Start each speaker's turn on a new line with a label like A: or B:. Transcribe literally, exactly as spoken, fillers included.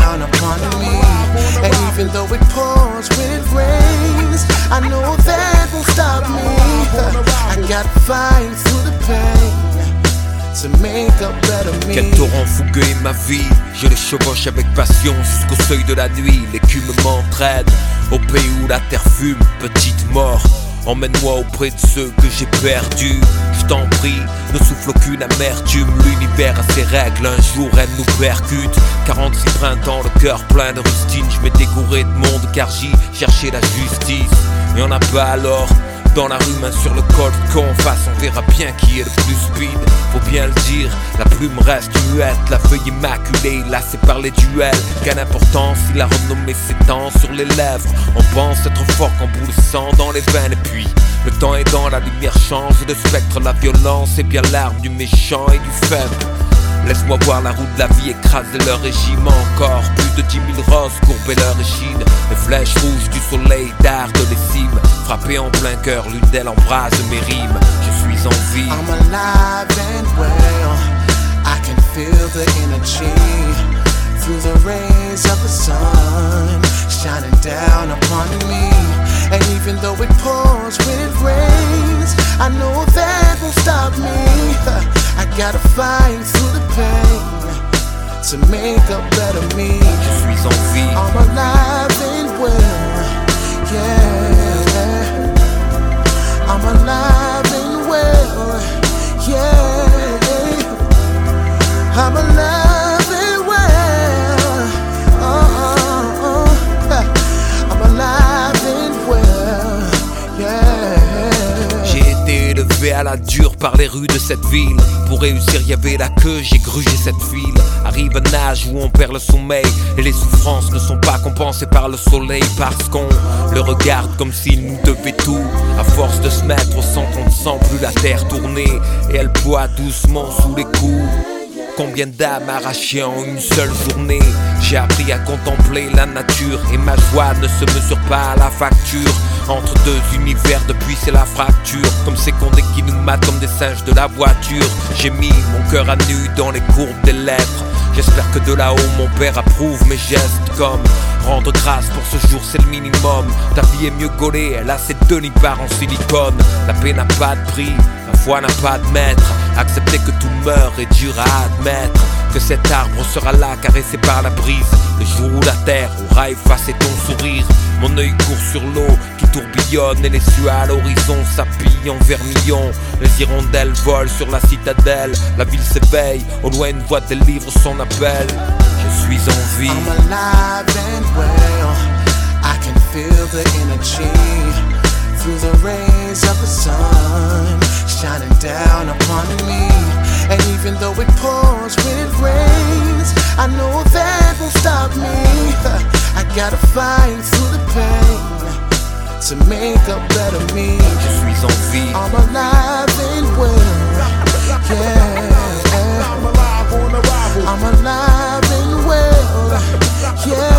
A: down upon me. And even though it pours when it rains, I know that won't stop me. I gotta fight through the pain to make a better me.
B: Quel torrent fougueux est ma vie, je le chevauche avec passion jusqu'au seuil de la nuit. L'écume m'entraîne au pays où la terre fume, petite mort. Emmène-moi auprès de ceux que j'ai perdus. Je t'en prie, ne souffle aucune amertume. L'univers a ses règles, un jour elle nous percute. Quarante-six printemps, le cœur plein de rustine. Je m'étais gouré de monde car j'y cherchais la justice. Y'en a pas alors dans la rue, main sur le col, qu'on fasse, on verra bien qui est le plus speed. Faut bien le dire, la plume reste muette, la feuille immaculée, lassée par les duels. Quelle importance, il a renommé ses temps sur les lèvres. On pense être fort quand bout le sang dans les veines. Et puis, le temps aidant, la lumière change de spectre. La violence est bien l'arme du méchant et du faible. Laisse-moi voir la roue de la vie écraser leur régime. Encore plus de dix mille roses courber leur échine. Les flèches rouges du soleil dardent les cimes. Frappées en plein cœur, l'une d'elles embrase mes rimes. Je suis en vie.
A: I'm alive and well. I can feel the energy through the rays of the sun shining down upon me. And even though it pours when it rains, I know that won't stop me. I gotta fight through the pain to make a better me.
B: Je suis en vie.
A: I'm alive and well, yeah. I'm alive and well, yeah. I'm alive and well, oh, oh, oh. I'm alive and well, yeah.
B: J'ai été élevé à la dure par les rues de cette ville. Pour réussir y'avait la queue, j'ai grugé cette file. Arrive un âge où on perd le sommeil et les souffrances ne sont pas compensées par le soleil. Parce qu'on le regarde comme s'il nous devait tout. À force de se mettre au centre, on ne sent plus la terre tourner. Et elle boit doucement sous les coups. Combien d'âmes arrachées en une seule journée. J'ai appris à contempler la nature et ma joie ne se mesure pas à la facture. Entre deux univers depuis c'est la fracture. Comme ces condés qui nous matent comme des singes de la voiture. J'ai mis mon cœur à nu dans les courbes des lettres. J'espère que de là-haut mon père approuve mes gestes. Comme rendre grâce pour ce jour c'est le minimum. Ta vie est mieux gaulée, elle a ses deux nippes en silicone. La paix n'a pas de prix, la foi n'a pas de maître. Accepter que tout meurt est dur à admettre. Que cet arbre sera là caressé par la brise. Le jour où la terre aura effacé ton sourire. Mon œil court sur l'eau qui tourbillonne. Et les cieux à l'horizon s'appuient en vermillon. Les hirondelles volent sur la citadelle. La ville s'éveille, au loin une voix délivre son appel. Je suis en vie.
A: I'm alive and well. I can feel the energy through the rays of the sun shining down upon me. And even though it pours when it rains, I know that won't stop me. I gotta fight through the pain to make a better me.
B: Je suis en vie.
A: I'm alive and well, yeah. I'm alive and well, yeah.